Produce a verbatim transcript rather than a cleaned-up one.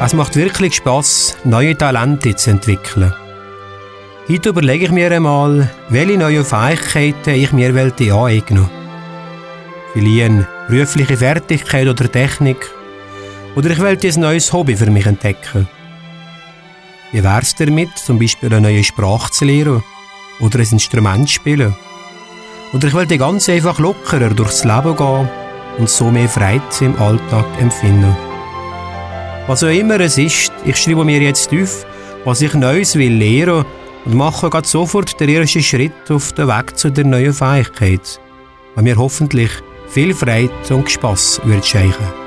Es macht wirklich Spass, neue Talente zu entwickeln. Heute überlege ich mir einmal, welche neuen Fähigkeiten ich mir aneignen will. Vielleicht eine berufliche Fertigkeit oder Technik. Oder ich will ein neues Hobby für mich entdecken. Wie wäre es damit, zum Beispiel eine neue Sprache zu lernen oder ein Instrument zu spielen? Oder ich will ganz einfach lockerer durchs Leben gehen und so mehr Freude im Alltag empfinden. Was auch immer es ist, ich schreibe mir jetzt auf, was ich Neues will lernen und mache gerade sofort den ersten Schritt auf den Weg zu der neuen Fähigkeit, die mir hoffentlich viel Freude und Spass wird schenken.